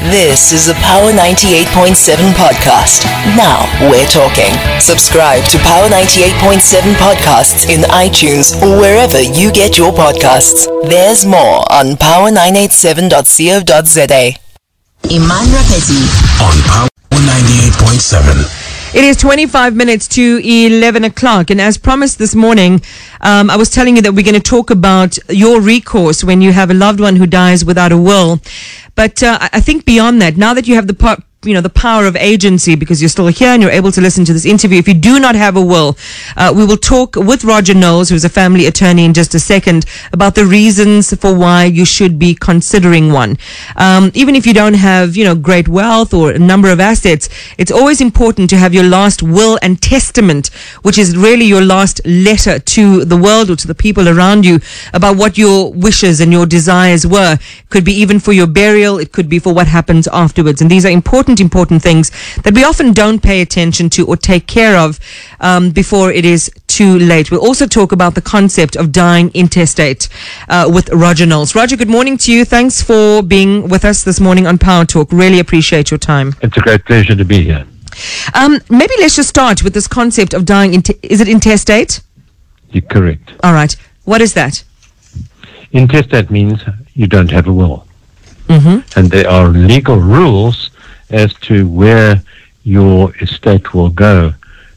This is a Power 98.7 podcast. Now we're talking. Subscribe to Power 98.7 podcasts in iTunes or wherever you get your podcasts. There's more on power987.co.za. Iman Rapeti on Power 98.7. It is 25 minutes to 11 o'clock. And as promised this morning, I was telling you that we're going to talk about your recourse when you have a loved one who dies without a will. But I think beyond that, now that you have the power of agency, because you're still here and you're able to listen to this interview, if you do not have a will, we will talk with Roger Knowles, who's a family attorney, in just a second, about the reasons for why you should be considering one. Even if you don't have, great wealth or a number of assets, it's always important to have your last will and testament, which is really your last letter to the world or to the people around you about what your wishes and your desires were. It could be even for your burial. It could be for what happens afterwards. And these are important things that we often don't pay attention to or take care of before it is too late. We'll also talk about the concept of dying intestate with Roger Knowles. Roger, good morning to you. Thanks for being with us this morning on Power Talk. Really appreciate your time. It's a great pleasure to be here. Maybe let's just start with this concept of dying. Is it intestate? You're correct. All right. What is that? Intestate means you don't have a will. Mm-hmm. And there are legal rules as to where your estate will go,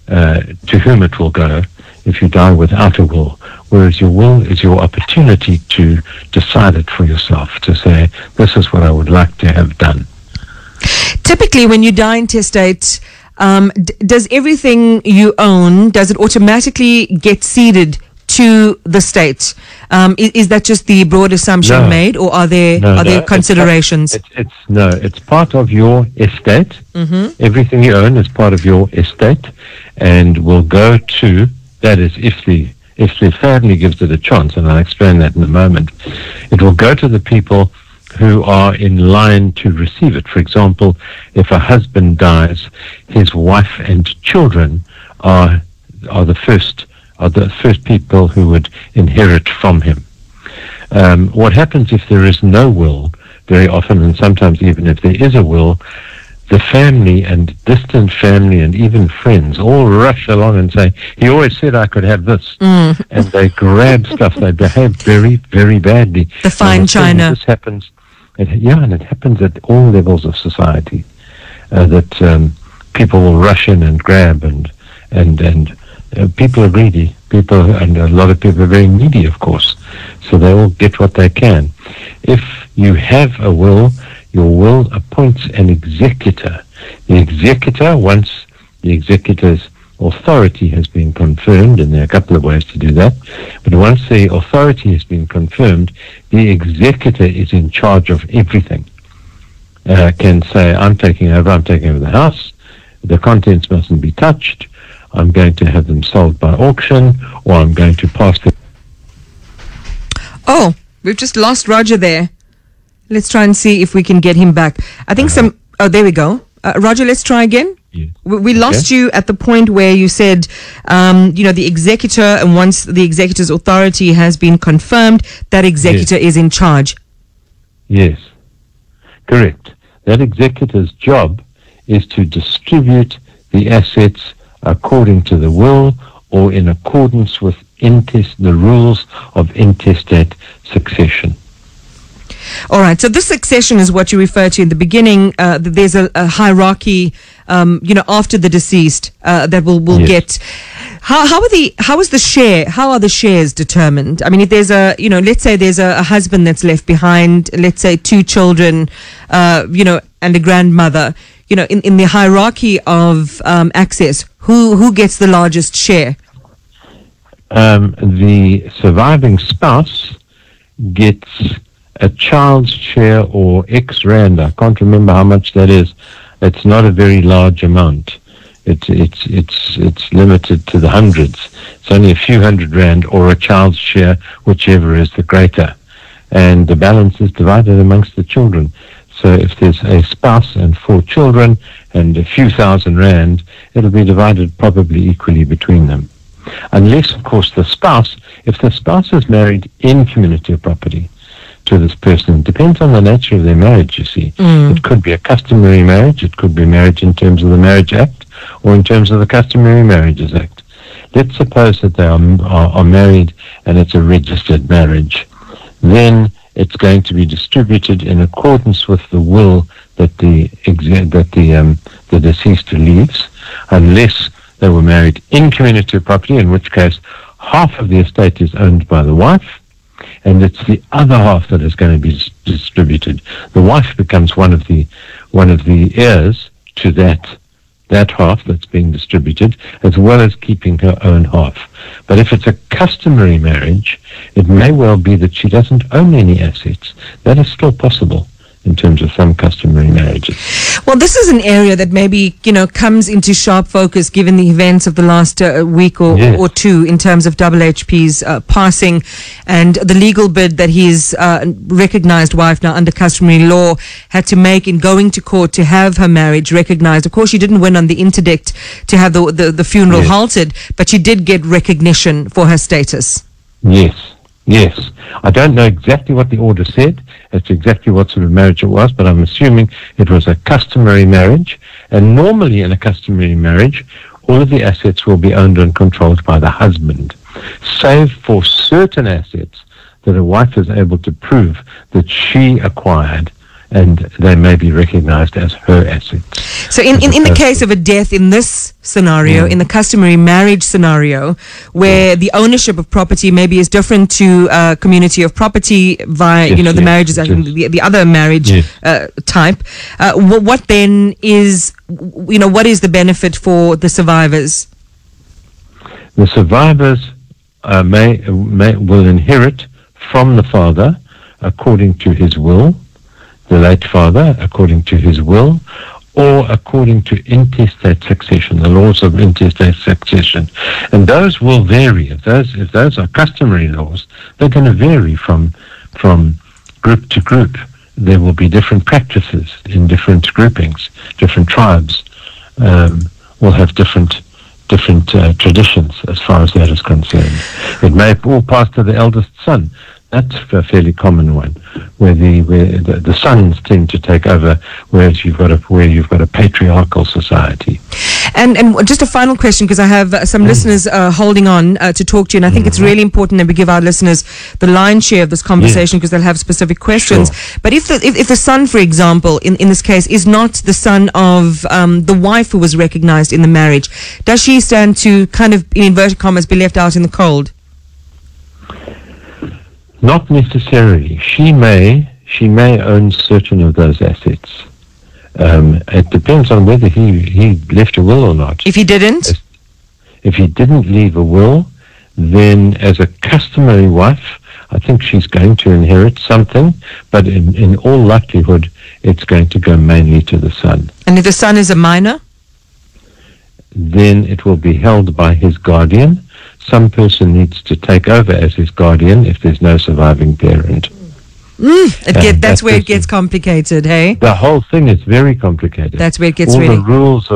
to whom it will go if you die without a will. Whereas your will is your opportunity to decide it for yourself, to say, this is what I would like to have done. Typically, when you die intestate, does everything you own, does it automatically get ceded to the state? Is that just the broad assumption made, or are there considerations? It's part of your estate. Mm-hmm. Everything you own is part of your estate, and will go to, that is, if the family gives it a chance, and I'll explain that in a moment, it will go to the people who are in line to receive it. For example, if a husband dies, his wife and children are the first people who would inherit from him. What happens if there is no will, very often, and sometimes even if there is a will, the family and distant family and even friends all rush along and say, he always said I could have this. Mm. And they grab stuff. They behave very, very badly. The fine china. This happens, and it happens at all levels of society, that people will rush in and grab and people are greedy. And a lot of people are very needy, of course. So they will get what they can. If you have a will, your will appoints an executor. The executor, once the executor's authority has been confirmed, and there are a couple of ways to do that, but once the authority has been confirmed, the executor is in charge of everything. Can say, I'm taking over the house, the contents mustn't be touched, I'm going to have them sold by auction, or I'm going to pass them. Oh, we've just lost Roger there. Let's try and see if we can get him back. I think there we go. Roger, let's try again. Yeah. We lost you at the point where you said, the executor, and once the executor's authority has been confirmed, that executor is in charge. Yes, correct. That executor's job is to distribute the assets according to the will or in accordance with the rules of intestate succession. All right. So this succession is what you refer to in the beginning. There's a hierarchy, after the deceased that will get. How is the share? How are the shares determined? I mean, if there's let's say there's a husband that's left behind, let's say 2 children, and a grandmother. In the hierarchy of access, who gets the largest share? The surviving spouse gets a child's share or X rand. I can't remember how much that is. It's not a very large amount. It's limited to the hundreds. It's only a few hundred rand or a child's share, whichever is the greater. And the balance is divided amongst the children. So if there's a spouse and 4 children and a few thousand rand, it'll be divided probably equally between them. Unless, of course, if the spouse is married in community of property to this person. It depends on the nature of their marriage, you see. It could be a customary marriage. It could be marriage in terms of the Marriage Act or in terms of the Customary Marriages Act. Let's suppose that they are married and it's a registered marriage. Then it's going to be distributed in accordance with the will that the deceased leaves, unless they were married in community property, in which case half of the estate is owned by the wife, and it's the other half that is going to be distributed. The wife becomes one of the heirs to that half that's being distributed, as well as keeping her own half. But if it's a customary marriage, it may well be that she doesn't own any assets. That is still possible in terms of some customary marriages. Well, this is an area that maybe, comes into sharp focus given the events of the last week or two in terms of HHP's passing and the legal bid that his recognized wife, now under customary law, had to make in going to court to have her marriage recognized. Of course, she didn't win on the interdict to have the funeral halted, but she did get recognition for her status. Yes. I don't know exactly what the order said as to exactly what sort of marriage it was, but I'm assuming it was a customary marriage. And normally in a customary marriage, all of the assets will be owned and controlled by the husband, save for certain assets that a wife is able to prove that she acquired, and they may be recognized as her assets. So in the case of a death in this scenario, in the customary marriage scenario, where the ownership of property maybe is different to community of property via, the marriages, the other marriage type, what then is, what is the benefit for the survivors? The survivors will inherit from the father according to his will, the late father according to his will, or according to intestate succession, the laws of intestate succession. And those will vary. If those are customary laws, they're going to vary from group to group. There will be different practices in different groupings. Different tribes will have different traditions as far as that is concerned. It may all pass to the eldest son. That's a fairly common one, where the sons tend to take over, whereas you've got a patriarchal society. And just a final question, because I have some listeners holding on to talk to you, and I think it's really important that we give our listeners the lion's share of this conversation, because they'll have specific questions. Sure. But if the son, for example, in this case, is not the son of the wife who was recognized in the marriage, does she stand to kind of, in inverted commas, be left out in the cold? Not necessarily. She may own certain of those assets. It depends on whether he left a will or not. If he didn't? If he didn't leave a will, then as a customary wife, I think she's going to inherit something, but in all likelihood, it's going to go mainly to the son. And if the son is a minor? Then it will be held by his guardian. Some person needs to take over as his guardian if there's no surviving parent. That's where it gets complicated, hey? The whole thing is very complicated. That's where it gets all really... the rules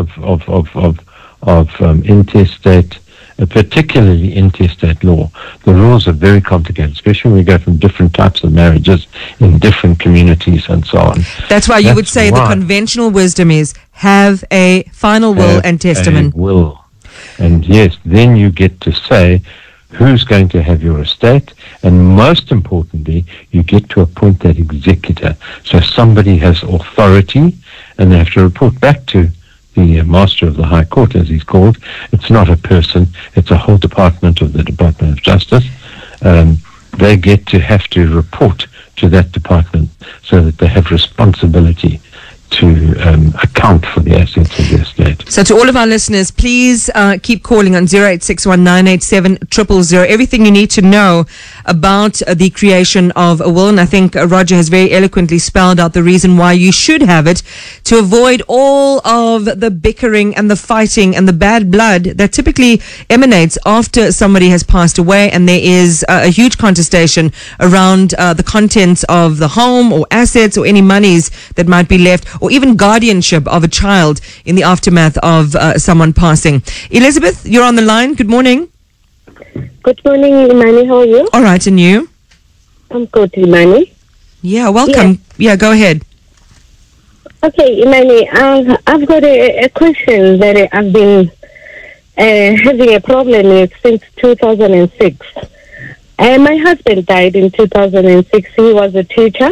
of intestate, particularly intestate law, the rules are very complicated, especially when we go from different types of marriages in different communities and so on. That's why you would say the conventional wisdom is have a final will and testament. Will. And yes, then you get to say who's going to have your estate, and most importantly, you get to appoint that executor. So somebody has authority, and they have to report back to the Master of the High Court, as he's called. It's not a person, it's a whole department of the Department of Justice. They get to have to report to that department so that they have responsibility to account for the assets of the estate. So to all of our listeners, please keep calling on 0861-987-000. Everything you need to know about the creation of a will, and I think Roger has very eloquently spelled out the reason why you should have it, to avoid all of the bickering and the fighting and the bad blood that typically emanates after somebody has passed away, and there is a huge contestation around the contents of the home or assets or any monies that might be left, or even guardianship of a child in the aftermath of someone passing. Elizabeth, you're on the line. Good morning. Good morning, Imani. How are you? All right, and you? I'm good, Imani. Yeah, welcome. Yeah, go ahead. Okay, Imani, I've got a question that I've been having a problem with since 2006. My husband died in 2006. He was a teacher.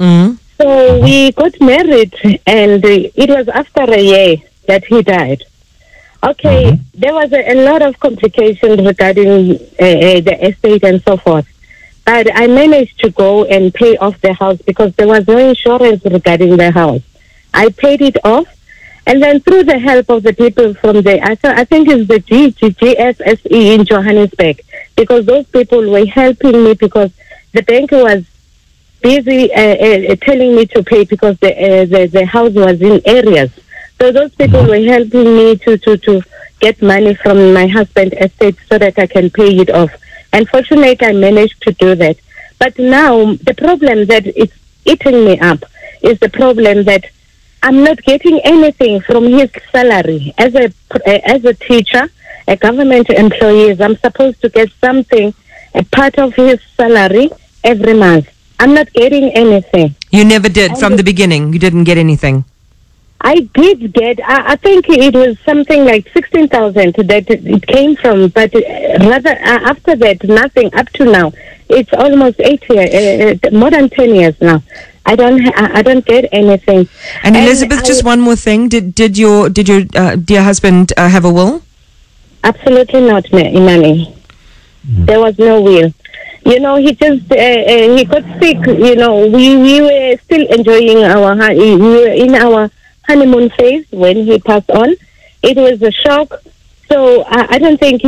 So we got married, and it was after a year that he died. Okay, there was a lot of complications regarding the estate and so forth. But I managed to go and pay off the house because there was no insurance regarding the house. I paid it off, and then through the help of the people from I think it's the GSSE in Johannesburg, because those people were helping me because the bank was busy telling me to pay because the house was in areas. So those people were helping me to get money from my husband's estate so that I can pay it off. Unfortunately, I managed to do that. But now the problem that it's eating me up is the problem that I'm not getting anything from his salary. As a teacher, a government employee, I'm supposed to get something, a part of his salary every month. I'm not getting anything. You never did from the beginning? You didn't get anything? I did get, I think it was something like 16,000 that it came from, but rather after that, nothing up to now. It's almost 8 years, more than 10 years now. I don't get anything. And Elizabeth, just one more thing. Did your dear husband have a will? Absolutely not, Imani. There was no will. You know, he just he got sick. You know, we were still enjoying we were in our honeymoon phase when he passed on. It was a shock. So I don't think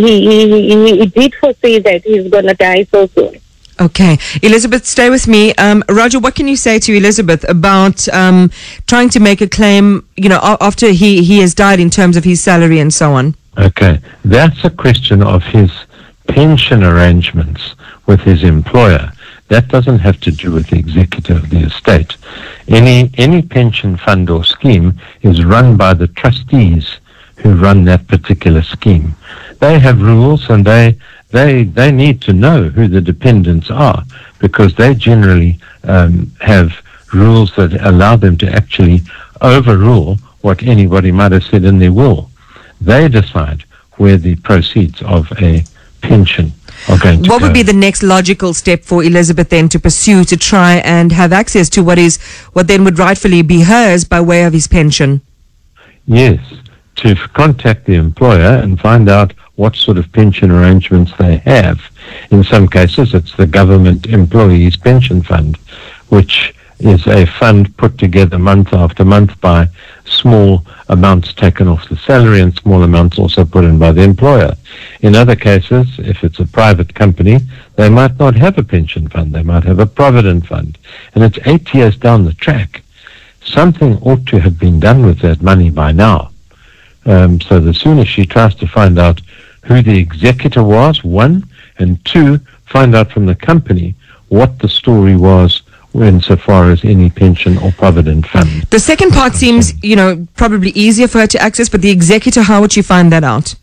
he did foresee that he's gonna die so soon. Okay. Elizabeth, stay with me. Roger, what can you say to Elizabeth about trying to make a claim, you know, after he has died in terms of his salary and so on? Okay. That's a question of his pension arrangements with his employer. That doesn't have to do with the executor of the estate. Any pension fund or scheme is run by the trustees who run that particular scheme. They have rules, and they need to know who the dependents are, because they generally have rules that allow them to actually overrule what anybody might have said in their will. They decide where the proceeds of a pension are going to go. What would be the next logical step for Elizabeth then to pursue to try and have access to what then would rightfully be hers by way of his pension? Yes, to contact the employer and find out what sort of pension arrangements they have. In some cases, it's the government employees pension fund, which is a fund put together month after month by small amounts taken off the salary and small amounts also put in by the employer. In other cases, if it's a private company, they might not have a pension fund. They might have a provident fund. And it's 8 years down the track. Something ought to have been done with that money by now. So the sooner she tries to find out who the executor was, one, and two, find out from the company what the story was insofar as any pension or provident fund. The second part seems, you know, probably easier for her to access, but the executor, how would she find that out?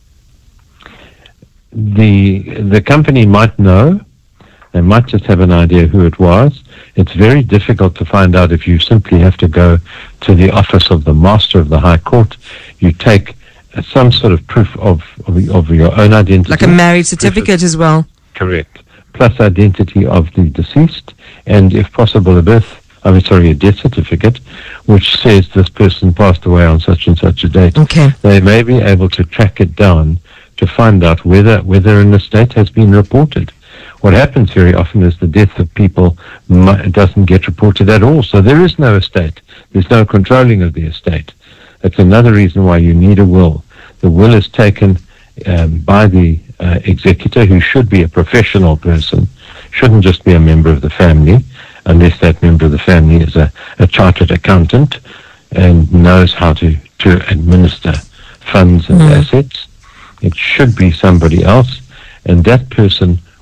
The company might know. They might just have an idea who it was. It's very difficult to find out if you simply have to go to the office of the Master of the High Court. You take some sort of proof of your own identity. Like a marriage certificate as well. Correct. Plus identity of the deceased, and if possible a death certificate, which says this person passed away on such and such a date. Okay. They may be able to track it down to find out whether an estate has been reported. What happens very often is the death of people doesn't get reported at all, so there is no estate. There's no controlling of the estate. That's another reason why you need a will. The will is taken by the executor, who should be a professional person, shouldn't just be a member of the family, unless that member of the family is a chartered accountant and knows how to administer funds and assets. It should be somebody else, and that person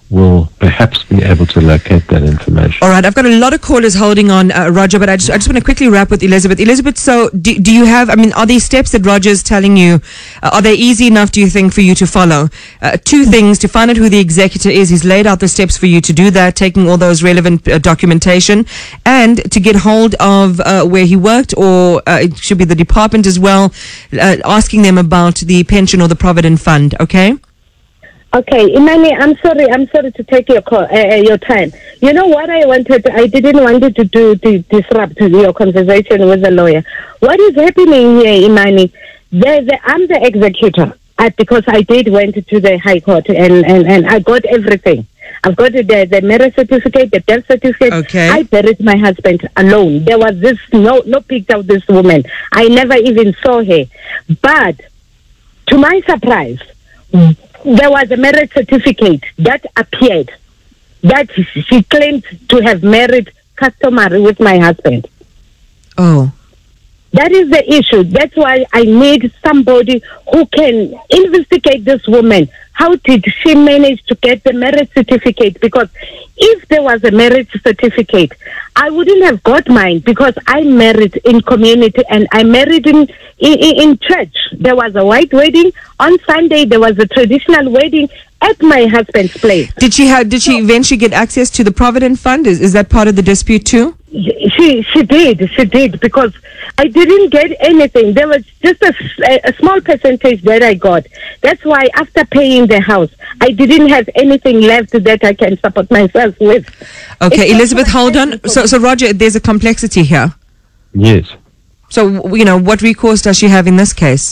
will perhaps be able to locate that information. All right, I've got a lot of callers holding on, Roger, but I just want to quickly wrap with Elizabeth. Elizabeth, so do you have, are these steps that Roger is telling you, are they easy enough, do you think, for you to follow? Two things: to find out who the executor is. He's laid out the steps for you to do that, taking all those relevant documentation, and to get hold of where he worked, or it should be the department as well, asking them about the pension or the Provident Fund, okay? Okay, Imani, I'm sorry to take your call, your time. You know what I didn't want it to disrupt your conversation with the lawyer. What is happening here, Imani? I'm the executor, because I went to the High Court and I got everything. I've got the marriage certificate, the death certificate. Okay. I buried my husband alone. There was no picture of this woman. I never even saw her. But to my surprise, there was a marriage certificate that appeared that she claimed to have married customary with my husband. Oh. That is the issue. That's why I need somebody who can investigate this woman. How did she manage to get the marriage certificate? Because if there was a marriage certificate, I wouldn't have got mine, because I married in community and I married in church. There was a white wedding. On Sunday, there was a traditional wedding at my husband's place. Did she eventually get access to the Provident Fund? Is that part of the dispute too? She did, because I didn't get anything. There was just a small percentage that I got. That's why after paying the house, I didn't have anything left that I can support myself with. Okay, Elizabeth, hold on. So Roger, there's a complexity here. Yes. So, what recourse does she have in this case?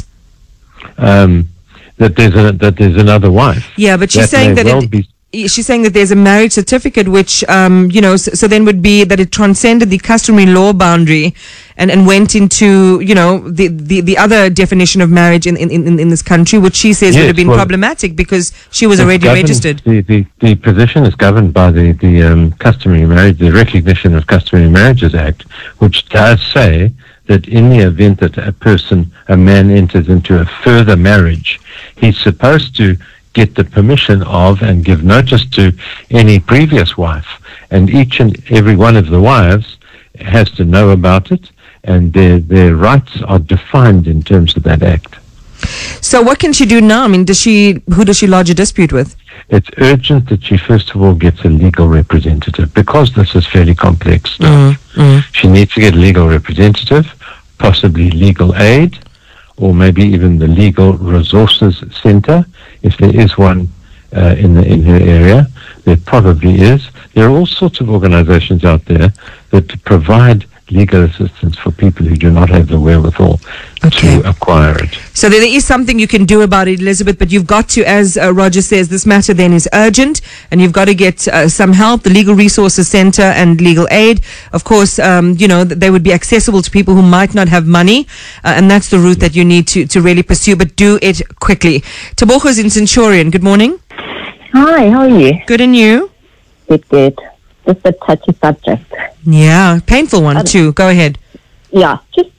That there's another wife. Yeah, but she's saying that she's saying that there's a marriage certificate, which so then would be that it transcended the customary law boundary and went into the other definition of marriage in this country, which she says would have been problematic because she was already registered. The position is governed by the Customary Marriage, the Recognition of Customary Marriages Act, which does say that in the event that a man enters into a further marriage, he's supposed to get the permission of and give notice to any previous wife, and each and every one of the wives has to know about it, and their rights are defined in terms of that act. So what can she do now? Who does she lodge a dispute with? It's urgent that she first of all gets a legal representative, because this is fairly complex stuff. She needs to get a legal representative, possibly legal aid, or maybe even the Legal Resources Center, if there is one in her area. There probably is. There are all sorts of organizations out there that provide legal assistance for people who do not have the wherewithal to acquire it. So there is something you can do about it, Elizabeth, but you've got to, as Roger says, this matter then is urgent, and you've got to get some help. The Legal Resources Center and legal aid, of course, they would be accessible to people who might not have money, and that's the route that you need to really pursue, but do it quickly. Tebogo's in Centurion. Good morning. Hi, how are you? Good, and you? Good. Just a touchy subject. Yeah, painful one too. Go ahead. Yeah, just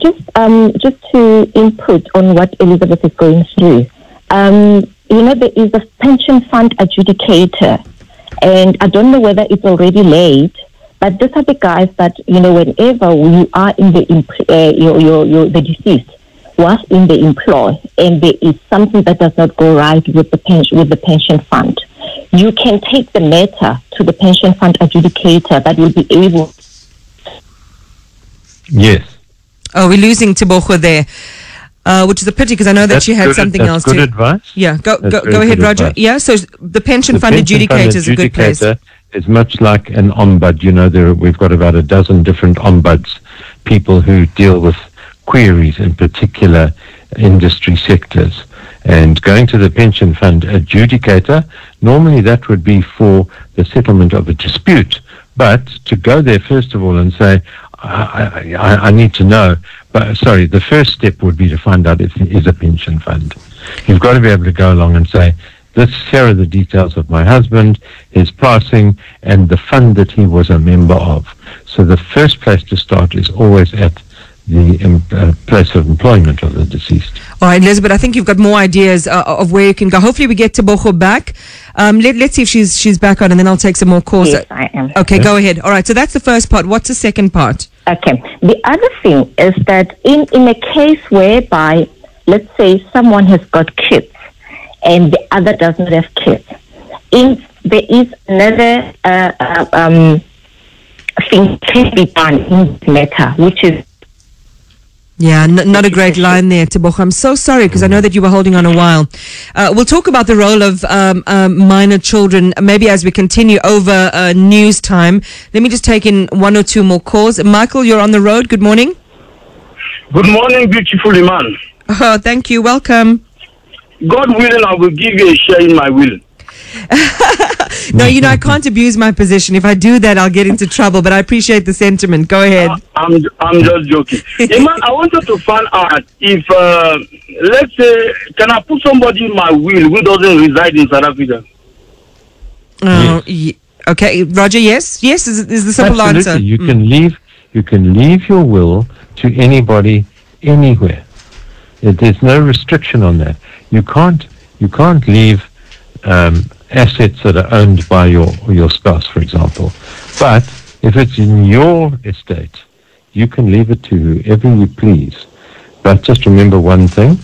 to input on what Elizabeth is going through. There is a pension fund adjudicator, and I don't know whether it's already late, but these are the guys that whenever you are in the deceased was in the employ, and there is something that does not go right with the pension fund, you can take the matter to the pension fund adjudicator that will be able. Yes. Oh, we're losing Tebogo there, which is a pity, because I know that she had something else too. That's good advice. Yeah, go ahead, Roger. Advice. Yeah, so the pension fund adjudicator is a good place. It's much like an ombud. We've got about a dozen different ombuds, people who deal with queries in particular industry sectors. And going to the pension fund adjudicator, normally that would be for the settlement of a dispute. But to go there first of all and say, I need to know, the first step would be to find out if it is a pension fund. You've got to be able to go along and say, here are the details of my husband, his passing, and the fund that he was a member of. So the first place to start is always at the place of employment of the deceased. All right, Elizabeth, I think you've got more ideas of where you can go. Hopefully we get Tebogo back. Let's see if she's back on, and then I'll take some more calls. Yes, I am. Okay, go ahead. All right, so that's the first part. What's the second part? Okay. The other thing is that in a case whereby, let's say, someone has got kids and the other does not have kids, there is another thing can be done in this matter, which is... Yeah, not a great line there, Tebogo. I'm so sorry because I know that you were holding on a while. We'll talk about the role of minor children maybe as we continue over news time. Let me just take in one or two more calls. Michael, you're on the road. Good morning. Good morning, beautiful Iman. Oh, thank you. Welcome. God willing, I will give you a share in my will. No, I can't abuse my position. If I do that, I'll get into trouble. But I appreciate the sentiment. Go ahead. I'm just joking. Iman, I wanted to find out if, let's say, can I put somebody in my will who doesn't reside in South Africa? Okay, Roger. Yes, is the simple Absolutely. answer. You can leave your will to anybody, anywhere. There's no restriction on that. You can't leave assets that are owned by your spouse, for example. But if it's in your estate, you can leave it to whoever you please. But just remember one thing.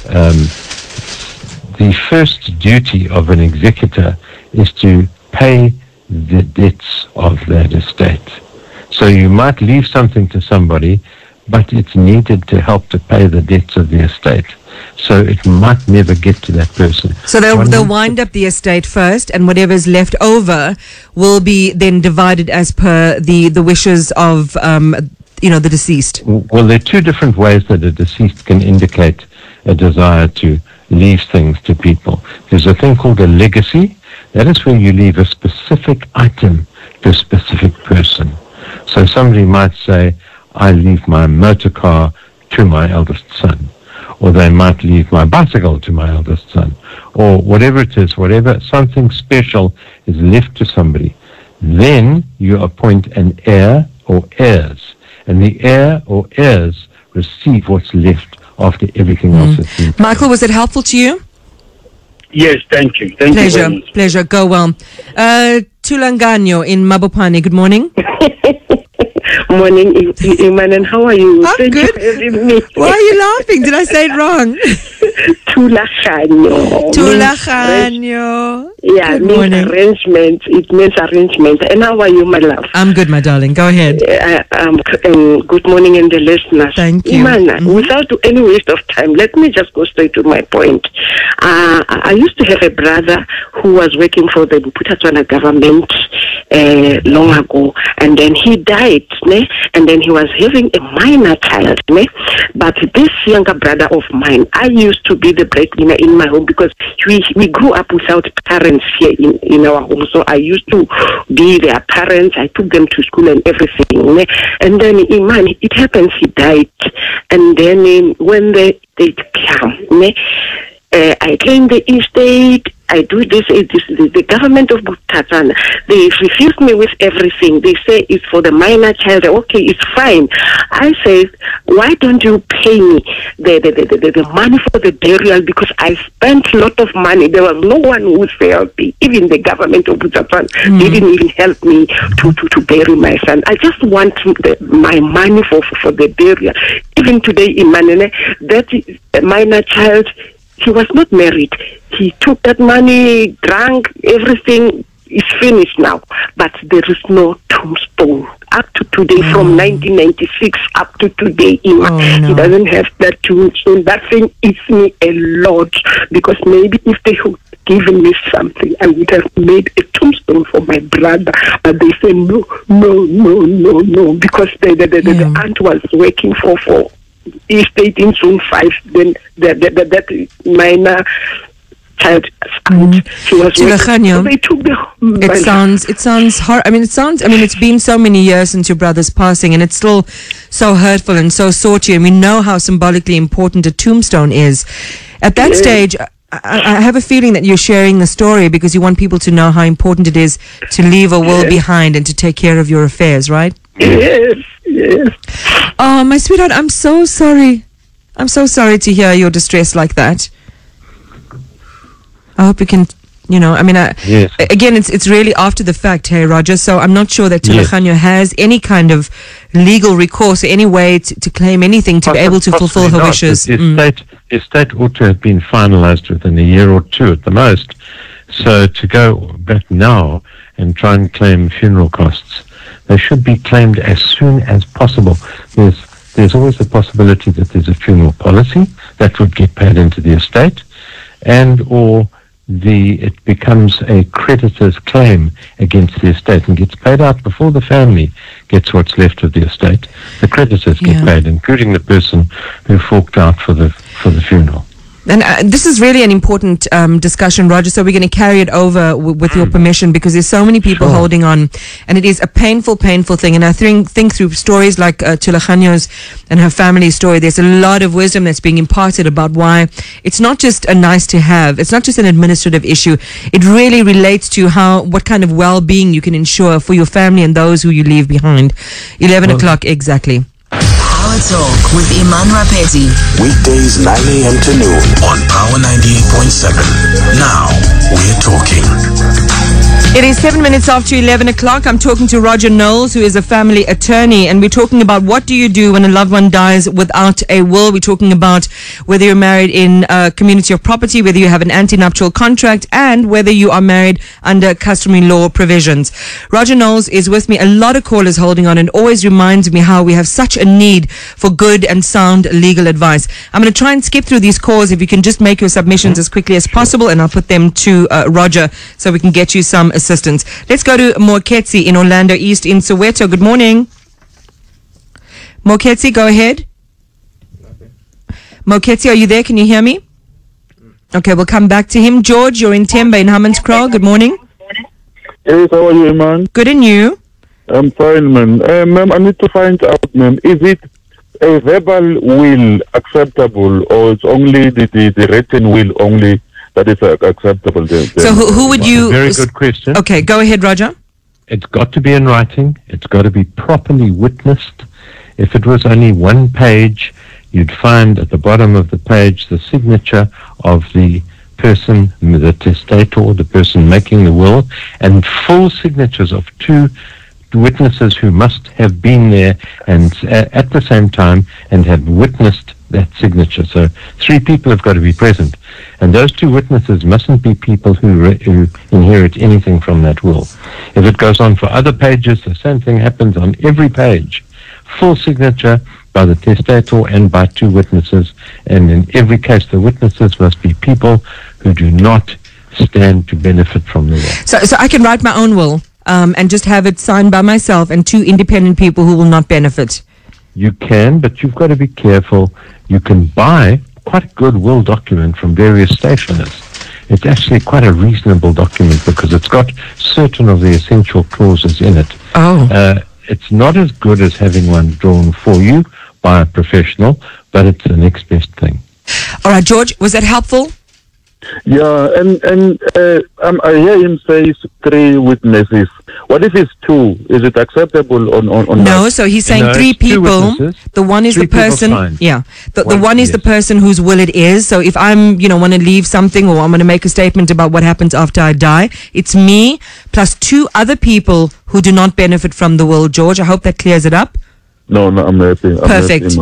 The first duty of an executor is to pay the debts of that estate. So you might leave something to somebody, but it's needed to help to pay the debts of the estate. So it might never get to that person. So they'll wind up the estate first, and whatever's left over will be then divided as per the wishes of the deceased. Well, there are two different ways that a deceased can indicate a desire to leave things to people. There's a thing called a legacy. That is where you leave a specific item to a specific person. So somebody might say, I leave my motor car to my eldest son. Or they might leave my bicycle to my eldest son. Or whatever it is, something special is left to somebody. Then you appoint an heir or heirs. And the heir or heirs receive what's left after everything else has been paid. Michael, was it helpful to you? Yes, thank you. Thank you very much. Pleasure. Go well. Tulanganyo in Mabopane. Good morning. Morning, Iman, and how are you? I'm good. Why are you laughing? Did I say it wrong? Tulanganyo. Yeah, arrangement. It means arrangement. And how are you, my love? I'm good, my darling. Go ahead. Good morning, and the listeners. Thank you. Iman, without any waste of time, let me just go straight to my point. I used to have a brother who was working for the Bophuthatswana government long ago, and then he died, and then he was having a minor child, but this younger brother of mine, I used to be the breadwinner in my home because we grew up without parents here in our home, so I used to be their parents. I took them to school and everything, and then it happens he died, and then when they come, I claim the estate. I do this. The government of Bophuthatswana, they refuse me with everything. They say it's for the minor child. Okay, it's fine. I say, why don't you pay me the money for the burial? Because I spent a lot of money. There was no one who was helping. Even the government of Bophuthatswana didn't even help me to bury my son. I just want my money for the burial. Even today in Manene, that minor child, he was not married. He took that money, drank, everything is finished now. But there is no tombstone. Up to today, from 1996 up to today, he doesn't have that tombstone. That thing eats me a lot, because maybe if they had given me something, I would have made a tombstone for my brother. But they say no, because the aunt was working for estate in Zone 5, then that minor child, she was Tulanganyo, they took the it sounds hard. It's been so many years since your brother's passing, and it's still so hurtful and so sore to you, and we know how symbolically important a tombstone is. At that stage, I have a feeling that you're sharing the story because you want people to know how important it is to leave a will behind and to take care of your affairs, right? Yes. Oh, my sweetheart, I'm so sorry. I'm so sorry to hear your distress like that. I hope you can, Yes. again, it's really after the fact, hey, Roger, so I'm not sure that Tilaganyo has any kind of legal recourse or any way to claim anything to be able to fulfill her wishes. The estate ought to have been finalized within a year or two at the most. So to go back now and try and claim funeral costs, they should be claimed as soon as possible. There's always a possibility that there's a funeral policy that would get paid into the estate, or it becomes a creditor's claim against the estate and gets paid out before the family gets what's left of the estate. The creditors get paid, including the person who forked out for the funeral. And this is really an important discussion, Roger, so we're going to carry it over with your permission, because there's so many people holding on, and it is a painful thing. And I think through stories like Tilaganyo's and her family's story, there's a lot of wisdom that's being imparted about why it's not just a nice to have, it's not just an administrative issue. It really relates to what kind of well-being you can ensure for your family and those who you leave behind. 11 o'clock exactly. Power Talk with Iman Rapeti. Weekdays 9 a.m. to noon on Power 98.7. Now we're talking. It is 7 minutes after 11 o'clock. I'm talking to Roger Knowles, who is a family attorney, and we're talking about what do you do when a loved one dies without a will. We're talking about whether you're married in a community of property, whether you have an antenuptial contract, and whether you are married under customary law provisions. Roger Knowles is with me. A lot of callers holding on, and always reminds me how we have such a need for good and sound legal advice. I'm going to try and skip through these calls. If you can just make your submissions as quickly as possible, and I'll put them to Roger so we can get you some assistance. Let's go to Moketsi in Orlando East in Soweto. Good morning. Moketsi, go ahead. Moketsi, are you there? Can you hear me? Okay, we'll come back to him. George, you're in Temba in Hammanskraal. Good morning. Yes, how are you, man? Good, and you? I'm fine, man. Ma'am, I need to find out, ma'am, is it a verbal will acceptable, or it's only the written will only that is acceptable? So who would you... Very good question. Okay, go ahead, Roger. It's got to be in writing. It's got to be properly witnessed. If it was only one page, you'd find at the bottom of the page the signature of the person, the testator, the person making the will, and full signatures of two witnesses who must have been there and at the same time and have witnessed that signature. So 3 people have got to be present, and those 2 witnesses mustn't be people who inherit anything from that will. If it goes on for other pages, the same thing happens on every page. Full signature by the testator and by 2 witnesses, and in every case the witnesses must be people who do not stand to benefit from the will. So I can write my own will and just have it signed by myself and 2 independent people who will not benefit. You can, but you've got to be careful. You can buy quite a good will document from various stationers. It's actually quite a reasonable document because it's got certain of the essential clauses in it. It's not as good as having one drawn for you by a professional, but it's the next best thing. All right, George, was that helpful? Yeah, and I hear him say 3 witnesses. What if it's 2? Is it acceptable on No, that? so he's saying 3 people. The one is the person. Yeah, the one is the person whose will it is. So if I'm, want to leave something, or I'm going to make a statement about what happens after I die, it's me plus 2 other people who do not benefit from the will. George, I hope that clears it up. No, I'm happy. Perfect.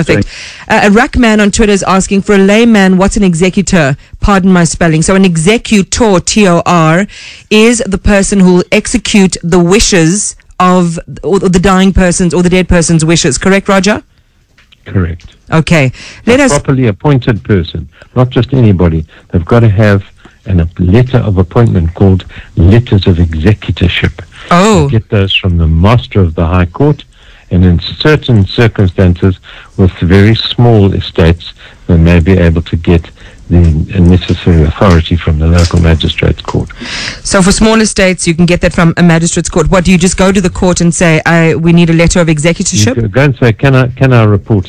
A Rackman on Twitter is asking, for a layman, what's an executor? Pardon my spelling. So an executor, T-O-R, is the person who will execute the wishes of the dying person's or the dead person's wishes. Correct, Roger? Correct. Okay. A properly appointed person, not just anybody. They've got to have a letter of appointment called letters of executorship. Oh. You get those from the Master of the High Court. And in certain circumstances, with very small estates, they may be able to get the necessary authority from the local magistrate's court. So for small estates, you can get that from a magistrate's court. What, do you just go to the court and say, we need a letter of executorship? You go and say, can I report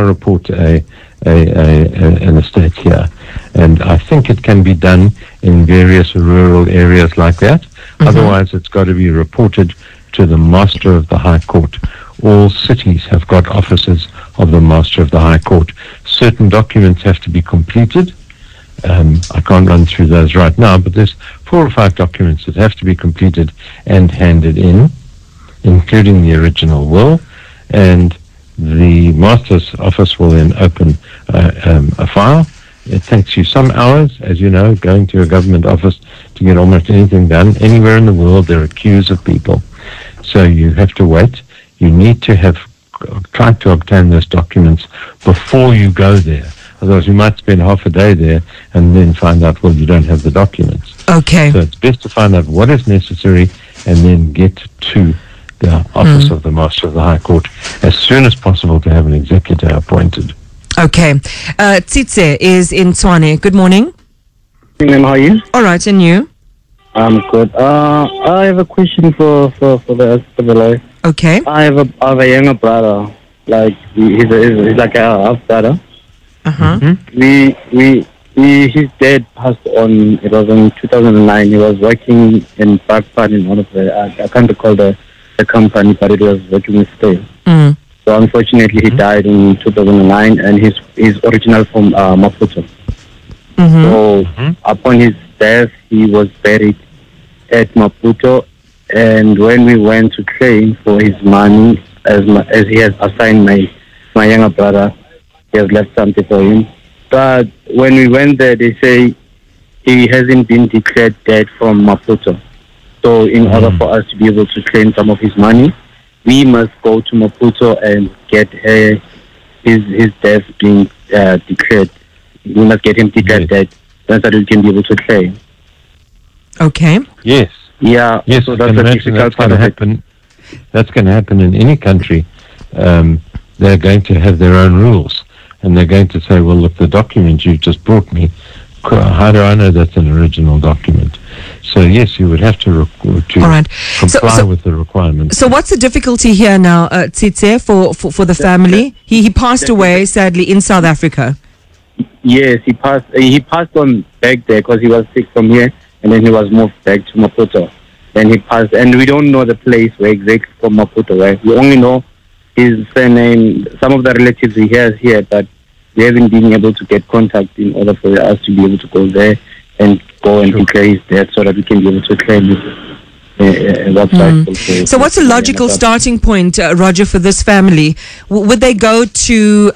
an estate here? And I think it can be done in various rural areas like that. Mm-hmm. Otherwise, it's got to be reported to the Master of the High Court. All cities have got offices of the Master of the High Court. Certain documents have to be completed. I can't run through those right now, but there's 4 or 5 documents that have to be completed and handed in, including the original will, and the Master's office will then open a file. It takes you some hours, as you know, going to a government office to get almost anything done. Anywhere in the world there are queues of people. So you have to wait. You need to have tried to obtain those documents before you go there. Otherwise you might spend half a day there and then find out, well, you don't have the documents. Okay. So it's best to find out what is necessary and then get to the office of the Master of the High Court as soon as possible to have an executor appointed. Okay. Tsitse is in Tshwane. Good morning. How are you? All right, and you? I'm good. I have a question for the lawyer. Okay. I have a younger brother. Like he's like a half brother. His dad passed on. It was in 2009. He was working in Pakistan in one of the I can't recall the company, but it was working with Steel. So unfortunately, he died in 2009, and he's original from Maputo. So upon his death, he was buried at Maputo, and when we went to claim for his money, as he has assigned my younger brother, he has left something for him. But when we went there, they say he hasn't been declared dead from Maputo. So in order for us to be able to claim some of his money, we must go to Maputo and get his death being declared. We must get him declared dead, so that we can be able to claim. Okay. Yes. Yeah. Yes, so that's going to happen. That's going to happen in any country. They're going to have their own rules, and they're going to say, well, look, the document you just brought me, how do I know that's an original document? So, yes, you would have to comply with the requirements. So what's the difficulty here now, Tsitse, for the family? He passed away, sadly, in South Africa. Yes, he passed on back there because he was sick from here, and then he was moved back to Maputo. Then he passed, and we don't know the place where exactly from Maputo, right? We only know his surname, some of the relatives he has here, but we haven't been able to get contact in order for us to be able to go there and go and declare his death so that we can be able to claim his website. So what's a logical starting point, Roger, for this family? Would they go to,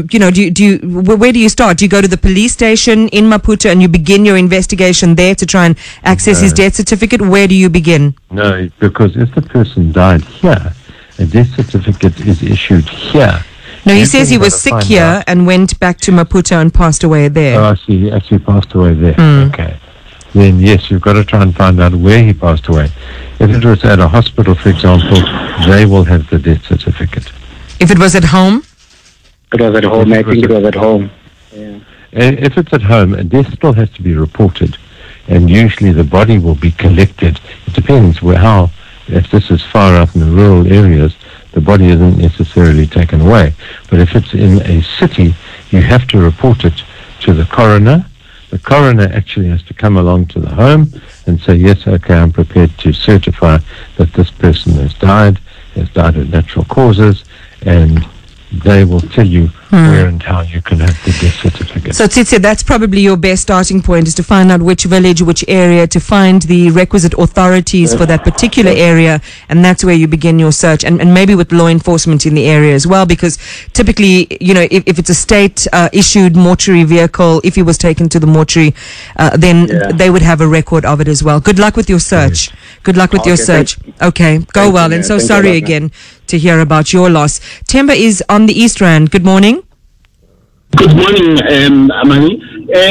where do you start? Do you go to the police station in Maputo and you begin your investigation there to try and access his death certificate? Where do you begin? No, because if the person died here, a death certificate is issued here. No, he says he was sick here and went back to Maputo and passed away there. Oh, I see. He actually passed away there. Okay. Then, yes, you've got to try and find out where he passed away. If it was at a hospital, for example, they will have the death certificate. If it was at home? It was at home. I think it was at home. Yeah. If it's at home, a death still has to be reported, and usually the body will be collected. It depends how. If this is far out in the rural areas, the body isn't necessarily taken away. But if it's in a city, you have to report it to the coroner. The coroner actually has to come along to the home and say, yes, okay, I'm prepared to certify that this person has died of natural causes, and they will tell you where and how you can have the death certificate. So, Tsitse, that's probably your best starting point, is to find out which village, which area, to find the requisite authorities for that particular area, and that's where you begin your search, and maybe with law enforcement in the area as well, because typically, if it's a state-issued mortuary vehicle, if he was taken to the mortuary, then they would have a record of it as well. Good luck with your search. Good luck with your search. Okay, go well, and so sorry again to hear about your loss. Temba is on the East Rand. Good morning. Good morning, Amani.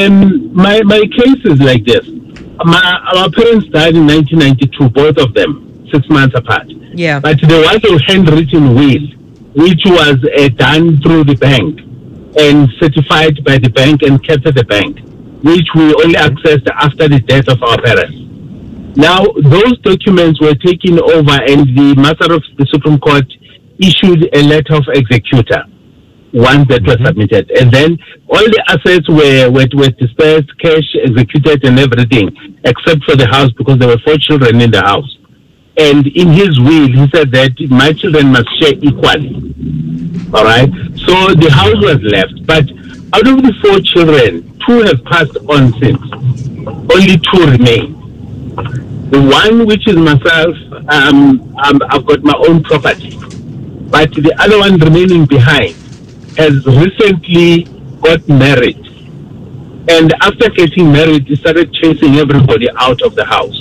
My case is like this. Our parents died in 1992, both of them, 6 months apart. Yeah. But there was a handwritten will, which was done through the bank and certified by the bank and kept at the bank, which we only accessed after the death of our parents. Now, those documents were taken over, and the Master of the Supreme Court issued a letter of executor once that was submitted. And then all the assets were dispersed, cash executed and everything, except for the house, because there were 4 children in the house. And in his will, he said that my children must share equally. All right. So the house was left, but out of the 4 children, 2 have passed on since. Only 2 remain. The one which is myself, I've got my own property, but the other one remaining behind has recently got married. And after getting married, he started chasing everybody out of the house.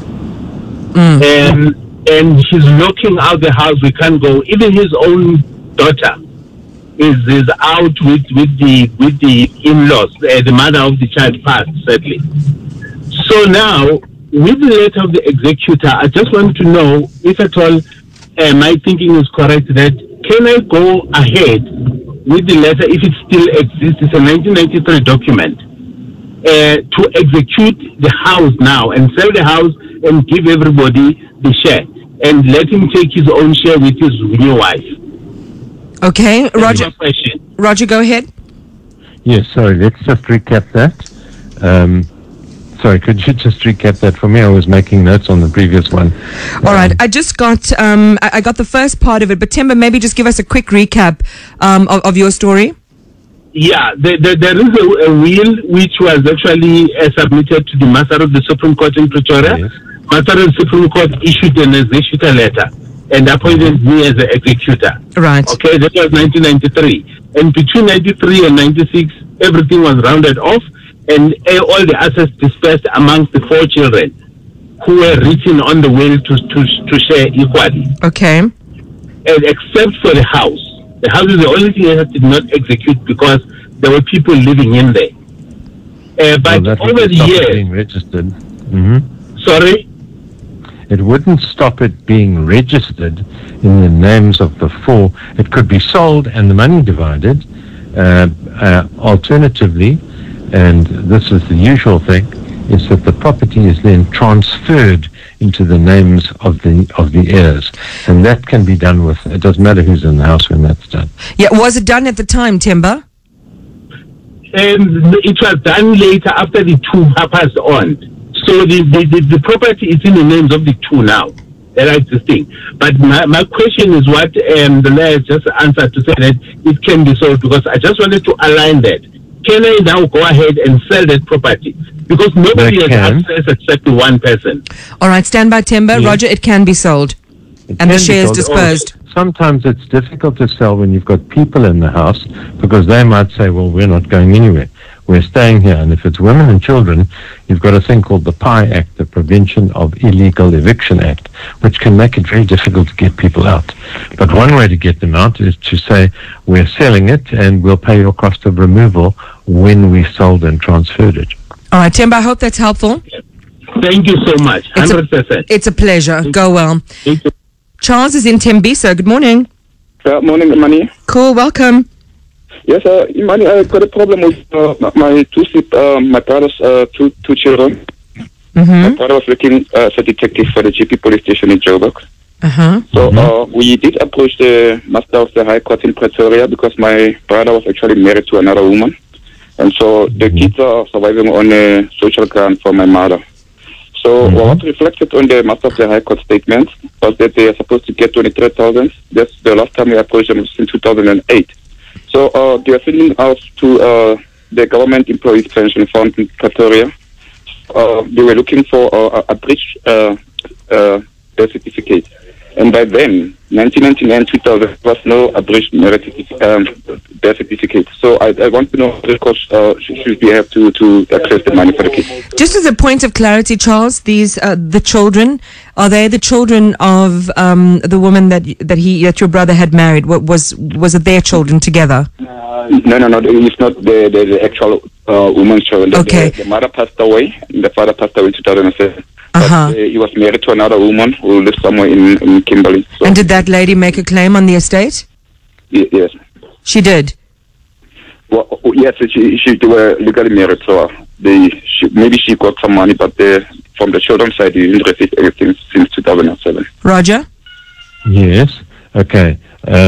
And he's locking out the house. We can't go. Even his own daughter is out with the in-laws. The mother of the child passed, sadly. So now, with the letter of the executor, I just want to know if at all my thinking is correct, that can I go ahead with the letter if it still exists? It's a 1993 document. To execute the house now and sell the house and give everybody the share and let him take his own share with his new wife. Okay, Roger. Roger, go ahead. Yes, sorry, let's just recap that. Sorry, could you just recap that for me? I was making notes on the previous one. All right, I just got I got the first part of it, but Themba, maybe just give us a quick recap of your story. Yeah, there is a will which was actually submitted to the Master of the Supreme Court in Pretoria. Yes. Master of the Supreme Court issued an executor letter and appointed me as the executor. Right. Okay, that was 1993. And between 93 and 96, everything was rounded off and all the assets dispersed amongst the 4 children who were written on the will to share equally. Okay. And except for the house. The house is the only thing that did not execute because there were people living in there. But over the years, being registered. Mm-hmm. Sorry? It wouldn't stop it being registered in the names of the 4. It could be sold and the money divided. Alternatively, and this is the usual thing, is that the property is then transferred into the names of the heirs, and that can be done with. It doesn't matter who's in the house when that's done. Yeah, was it done at the time, Themba? It was done later after the 2 have passed on. So the property is in the names of the 2 now that are existing. But my question is what the lawyer just answered to say that it can be sold, because I just wanted to align that. Can I now go ahead and sell that property? Because nobody has access except to one person. All right, stand by, Themba. Yeah. Roger, it can be sold. And the shares dispersed. Sometimes it's difficult to sell when you've got people in the house, because they might say, well, we're not going anywhere. We're staying here. And if it's women and children, you've got a thing called the PI Act, the Prevention of Illegal Eviction Act, which can make it very difficult to get people out. But one way to get them out is to say, we're selling it and we'll pay your cost of removal when we sold and transferred it. All right, Themba, I hope that's helpful. Thank you so much. 100%. It's a pleasure. Go well. Charles is in Tembisa. Good morning. Morning, Imani. Cool, welcome. Yes, Imani, I got a problem with my brother's two children. Mm-hmm. My brother was working as a detective for the GP police station in Joburg. Uh-huh. So we did approach the Master of the High Court in Pretoria, because my brother was actually married to another woman. And so the kids are surviving on a social grant from my mother. So what reflected on the Master of the High Court statement was that they are supposed to get 23,000. That's the last time we approached them was in 2008. So they are sending out to the Government Employees Pension Fund in Pretoria. They were looking for a breach birth certificate. And by then, 1999, 2000, there was no abridged birth certificate. So I want to know what cost should we have to access the money for the kids. Just as a point of clarity, Charles, these the children, are they the children of the woman that your brother had married? Was it their children together? No. It's not the actual woman's children. Okay. The mother passed away, and the father passed away in 2007. Uh-huh. He was married to another woman who lives somewhere in Kimberley. So. And did that lady make a claim on the estate? Yes. She did? Well, yes, they were legally married, so maybe she got some money, but from the children's side, they didn't receive everything since 2007. Roger? Yes. Okay.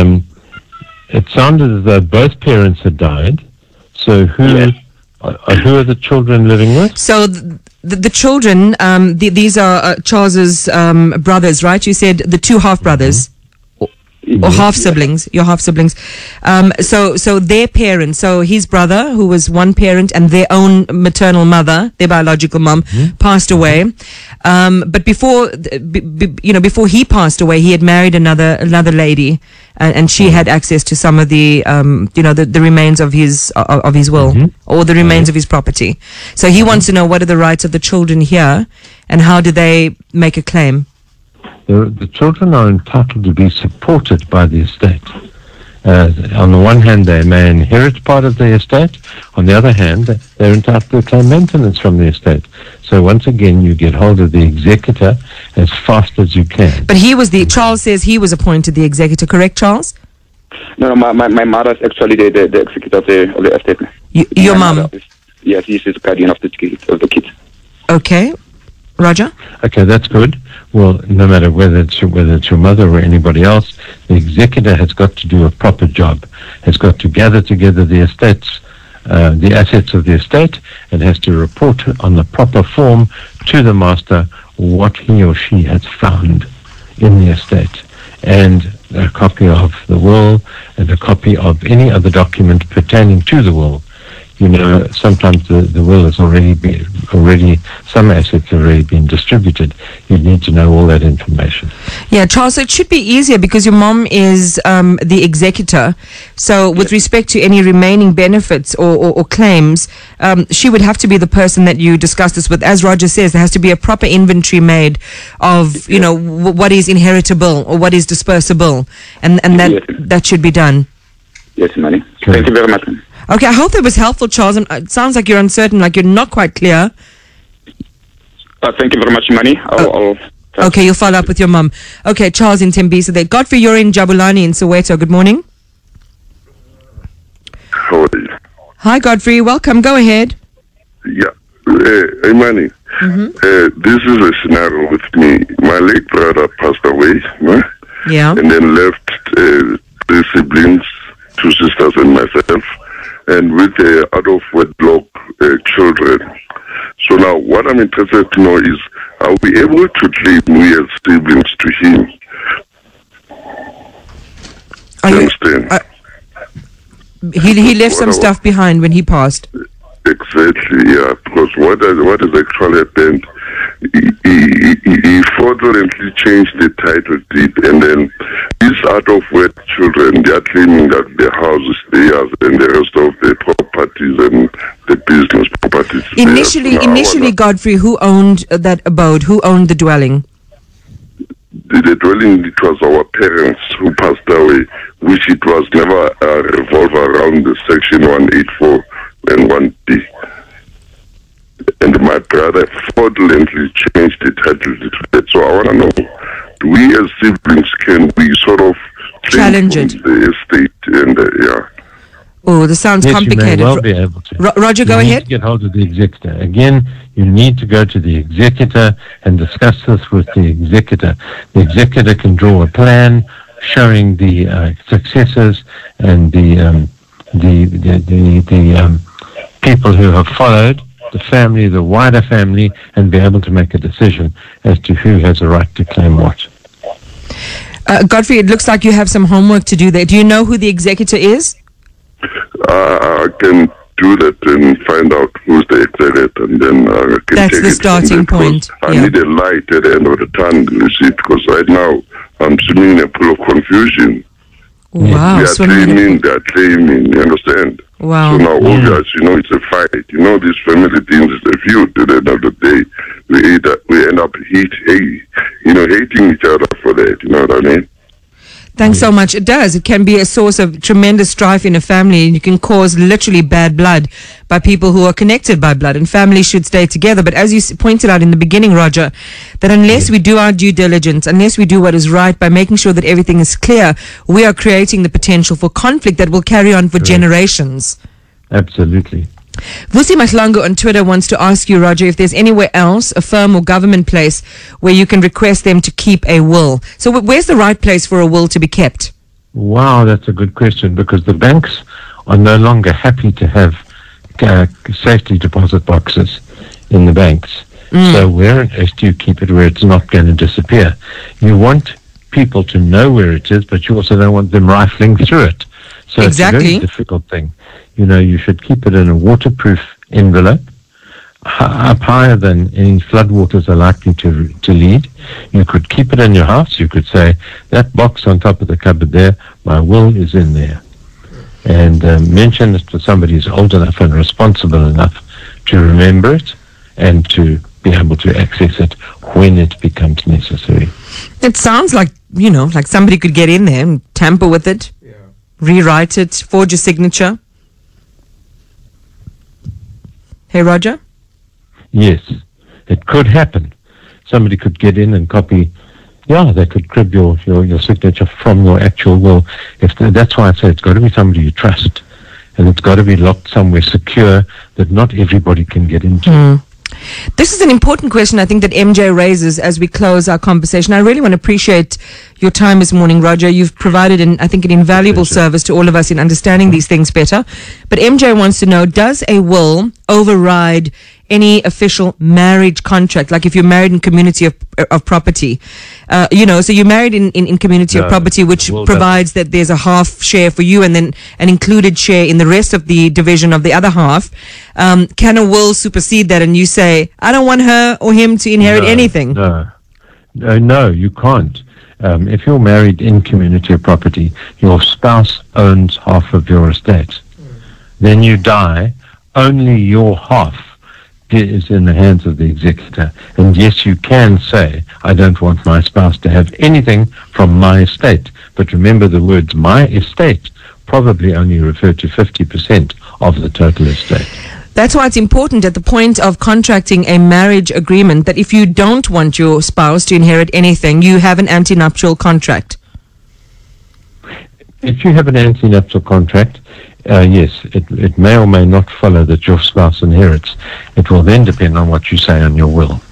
It sounded as though both parents had died. So who are the children living with? So the children, these are Charles's brothers, right? You said the two half brothers. Or half siblings, your half siblings. So their parents, so his brother, who was one parent, and their own maternal mother, their biological mom, passed away. But before, before he passed away, he had married another lady, and she had access to some of the, the remains of his will, or the remains of his property. So he wants to know what are the rights of the children here, and how do they make a claim? The children are entitled to be supported by the estate. On the one hand, they may inherit part of the estate. On the other hand, they're entitled to claim maintenance from the estate. So once again, you get hold of the executor as fast as you can. But Charles says he was appointed the executor, correct, Charles? No, my mother is actually the executor of the estate. Your mom? Yes, she's the guardian of the kids. Okay. Roger? Okay, that's good. Well, no matter whether it's your mother or anybody else, the executor has got to do a proper job, has got to gather together the estates, the assets of the estate, and has to report on the proper form to the master what he or she has found in the estate, and a copy of the will and a copy of any other document pertaining to the will. You know, sometimes the will has some assets have already been distributed. You need to know all that information. Yeah, Charles, so it should be easier because your mom is the executor. So with respect to any remaining benefits or claims, she would have to be the person that you discuss this with. As Roger says, there has to be a proper inventory made of, what is inheritable or what is dispersible. And that should be done. Yes, Manny. Thank you very much. Okay, I hope that was helpful, Charles. It sounds like you're uncertain, like you're not quite clear. Thank you very much, Manny. Okay, you'll follow up with your mum. Okay, Charles in Tembisa there. Godfrey, you're in Jabulani in Soweto. Good morning. How are you? Hi, Godfrey. Welcome. Go ahead. Yeah. Hey, Manny. This is a scenario with me. My late brother passed away. Yeah. And then left 3 siblings, 2 sisters and myself, and with out of wedlock children. So now what I'm interested to know is, are we able to claim we as siblings to him? He left some stuff behind when he passed. Exactly, yeah, because what has actually happened, he fraudulently changed the title deed, and then these out-of-wed children, they are claiming that the house is theirs and the rest of the properties and the business properties. Initially, Godfrey, who owned that abode? Who owned the dwelling? The dwelling, it was our parents who passed away, which it was never revolved around the section 184 and 1D. And my brother fraudulently changed the title to that. So I want to know, do we as siblings, can we sort of challenge it? The estate and yeah. Oh, this sounds complicated. You may well be able to. Roger, go ahead. To get hold of the executor. Again, you need to go to the executor and discuss this with the executor. The executor can draw a plan showing the successors and the people who have followed, the family, the wider family, and be able to make a decision as to who has a right to claim what. Godfrey, it looks like you have some homework to do there. Do you know who the executor is? I can do that and find out who's the executor, and then I can That's take the it starting point. I need a light at the end of the tunnel, you see, because right now I'm swimming in a pool of confusion. Wow. They are claiming, you understand? Wow. So now, obviously, it's a fight. These family things is a feud. At the end of the day, we end up hating each other for that, you know what I mean? Thanks so much. It does. It can be a source of tremendous strife in a family. You can cause literally bad blood by people who are connected by blood, and families should stay together. But as you pointed out in the beginning, Roger, that unless we do our due diligence, unless we do what is right by making sure that everything is clear, we are creating the potential for conflict that will carry on for generations. Absolutely. Vusi Mahlangu on Twitter wants to ask you, Roger, if there's anywhere else, a firm or government place, where you can request them to keep a will. So where's the right place for a will to be kept? Wow, that's a good question, because the banks are no longer happy to have safety deposit boxes in the banks. So where on earth do you keep it where it's not going to disappear? You want people to know where it is, but you also don't want them rifling through it. So it's a very difficult thing. You should keep it in a waterproof envelope, up higher than any floodwaters are likely to lead. You could keep it in your house. You could say, that box on top of the cupboard there, my will is in there. And mention it to somebody who's old enough and responsible enough to remember it and to be able to access it when it becomes necessary. It sounds like, like somebody could get in there and tamper with it, rewrite it, forge a signature. Hey, Roger? Yes, it could happen. Somebody could get in and copy. Yeah, they could crib your signature from your actual will. That's why I say it's got to be somebody you trust, and it's got to be locked somewhere secure that not everybody can get into. This is an important question, I think, that MJ raises as we close our conversation. I really want to appreciate your time this morning, Roger. You've provided, an invaluable service to all of us in understanding these things better. But MJ wants to know, does a will override any official marriage contract? Like if you're married in community of property, so you're married in community of property, which provides that there's a half share for you and then an included share in the rest of the division of the other half. Can a will supersede that and you say, I don't want her or him to inherit anything? No, you can't. If you're married in community of property, your spouse owns half of your estate. Then you die, only your half is in the hands of the executor. And yes, you can say, I don't want my spouse to have anything from my estate. But remember, the words my estate probably only refer to 50% of the total estate. That's why it's important at the point of contracting a marriage agreement that if you don't want your spouse to inherit anything, you have an antenuptial contract. If you have an antenuptial contract, yes, it may or may not follow that your spouse inherits. It will then depend on what you say on your will.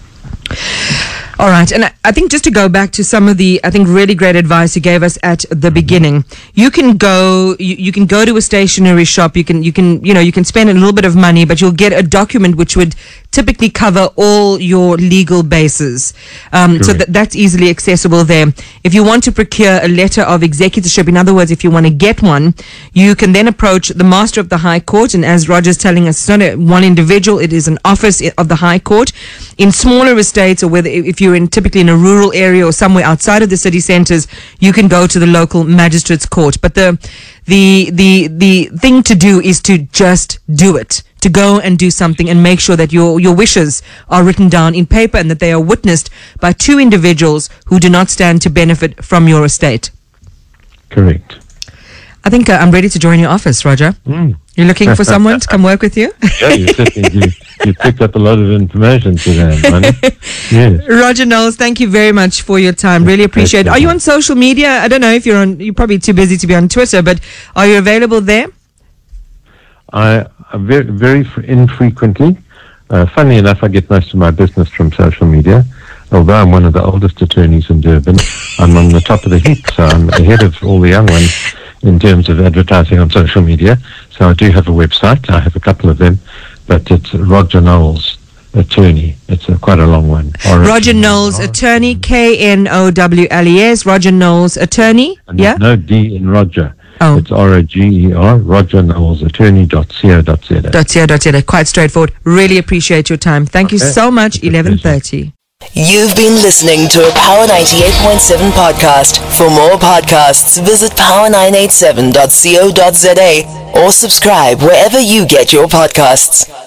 All right, and I think just to go back to some of the, really great advice you gave us at the beginning. You can go to a stationery shop. You can spend a little bit of money, but you'll get a document which would typically cover all your legal bases. So that's easily accessible there. If you want to procure a letter of executorship, in other words, if you want to get one, you can then approach the Master of the High Court. And as Roger's telling us, it's not one individual, it is an office of the High Court. In smaller estates, or whether if you're typically in a rural area or somewhere outside of the city centers, you can go to the local magistrate's court. But the thing to do is to just do it. To go and do something and make sure that your wishes are written down in paper and that they are witnessed by two individuals who do not stand to benefit from your estate. Correct. I think I'm ready to join your office, Roger. You're looking for someone to come work with you? Yeah, you certainly you picked up a lot of information today, Manny. Yes. Roger Knowles, thank you very much for your time. Really appreciate it. Are you on social media? I don't know if you're probably too busy to be on Twitter, but are you available there? I'm very infrequently. Funnily enough, I get most of my business from social media. Although I'm one of the oldest attorneys in Durban, I'm on the top of the heap, so I'm ahead of all the young ones in terms of advertising on social media. So I do have a website. I have a couple of them, but it's Roger Knowles Attorney. It's quite a long one. Roger Knowles Attorney, Knowles, Roger Knowles Attorney. Yeah. No D in Roger. Oh. It's ROGER, Roger Knowles Attorney.co.za. Quite straightforward. Really appreciate your time. Thank you so much. 11:30. You've been listening to a Power 98.7 podcast. For more podcasts, visit power987.co.za or subscribe wherever you get your podcasts.